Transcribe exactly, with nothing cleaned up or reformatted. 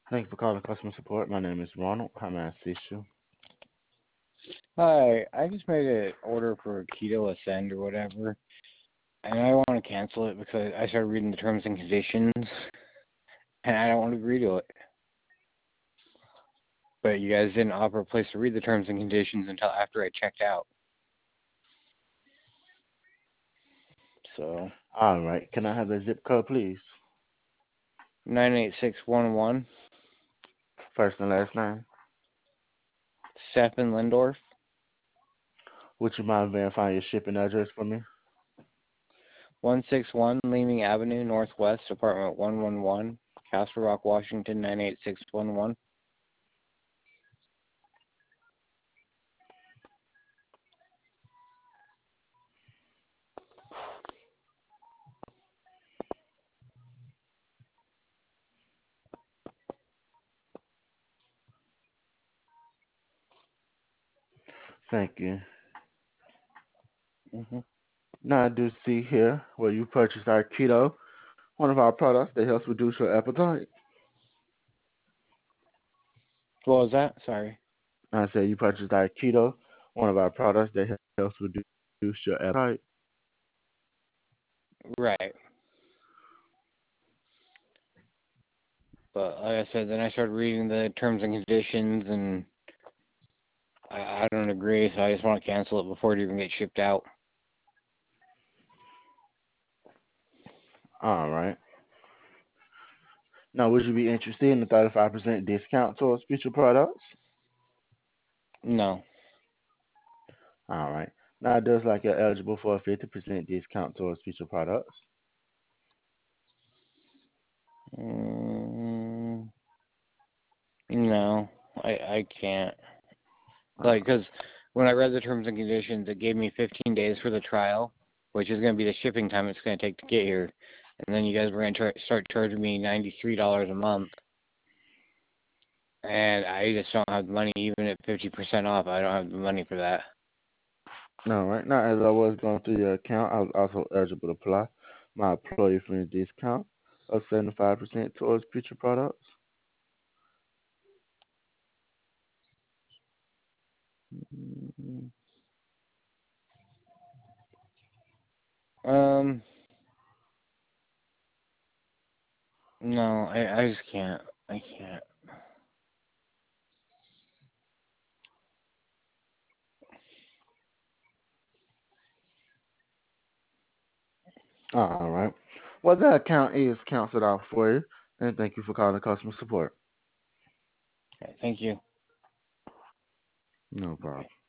Thank you for calling customer support. My name is Ronald. How may I assist you? Hi, I just made an order for Keto Ascend or whatever, and I want to cancel it because I started reading the terms and conditions, and I don't want to agree to it. But you guys didn't offer a place to read the terms and conditions until after I checked out. So, All right. Can I have the zip code, please? nine eight six one one, First and last name. Stephen Lindorf, Would you mind verifying your shipping address for me? one sixty-one Leeming Avenue, Northwest, apartment one one one, Castle Rock, Washington, nine eight six one one. Thank you. Mm-hmm. Now I do see here where you purchased our keto, one of our products that helps reduce your appetite. What was that? Sorry. I say you purchased our keto, one of our products that helps reduce your appetite. Right. But like I said, then I started reading the terms and conditions, and I, I don't agree, so I just want to cancel it before it even gets shipped out. All right. Now, would you be interested in the thirty-five percent discount towards future products? No. All right. Now, it does like you're eligible for a fifty percent discount towards future products. Mm, no, I I can't. Uh, Like, because when I read the terms and conditions, it gave me fifteen days for the trial, which is going to be the shipping time it's going to take to get here. And then you guys were going to start charging me ninety-three dollars a month. And I just don't have the money, even at fifty percent off. I don't have the money for that. All right. Now, as I was going through your account, I was also eligible to apply my employee friendly discount of seventy-five percent towards future products. Mm, Um, no, I, I just can't. I can't. All right. Well, that account is canceled out for you, and thank you for calling customer support. Okay, thank you. No problem. Okay.